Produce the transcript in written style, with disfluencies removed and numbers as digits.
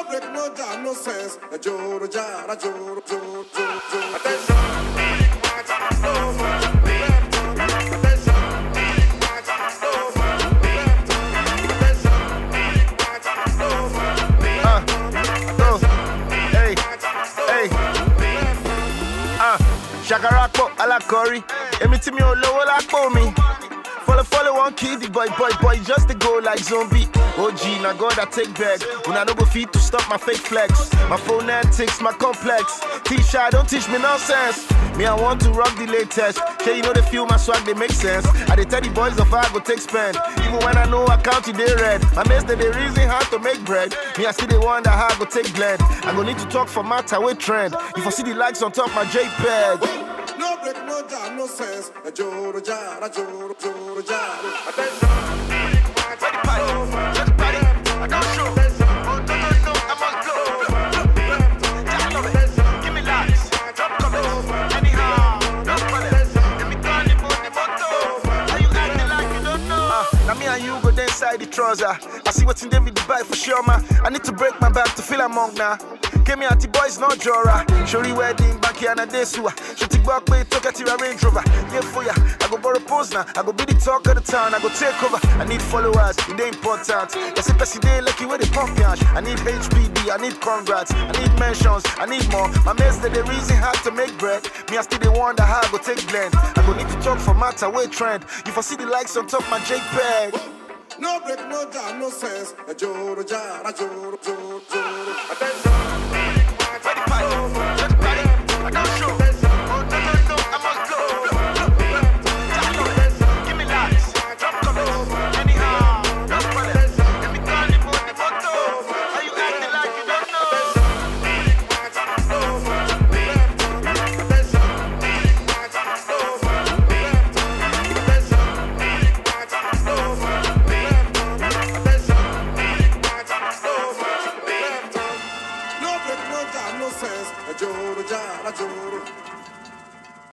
No break, no jam, no sense. A joro jara, joro, joro, joro, joro. Attention, big match, over. Attention, big match, over. Attention, big match, over. Hey, Shakarakpo, Alakori. Emi ti mi olowo lakpo mi. Follow one kid, the boy, just to go like zombie. OG, now God, I take back. When I no go feed to stop my fake flex. My phonetics, my complex. T-shirt, don't teach me nonsense. Me, I want to rock the latest. Sure, you know they feel my swag, they make sense. I they tell the boys of I go take spend. Even when I know I count it, they red. My mates, they reason how to make bread. Me, I still they wonder how I go take blend. I go need to talk for matter with trend. If I see the likes on top my JPEG. No break, no jam, no sense. A joro jara, joro, joro jara. Attention, big match, over. Just party, I don't show. Oh, no, I must go. Give me lights, drop comments. Anyhow, no problem. Let me call the moto. Are you acting like you don't know? Now me and you go there inside the trouser. I see what's in them with the bike for sure, man. I need to break my back to feel among now. Give me anti boys, no jora. Shori wedding back here and a day sewer. Shoti back way, talk at your Range Rover. Yeah, for ya, I go borrow pose now. I go be the talk of the town. I go take over. I need followers, it ain't important. Yes, if I see they lucky where they pump yash. I need HPD, I need congrats. I need mentions, I need more. My mates that they reason how to make bread. Me, I still they wonder how I go take blend. I go need to talk for matter, way trend. If I see the likes on top my JPEG. No break, no jam, no sense. A joro jara, joro, joro, joro.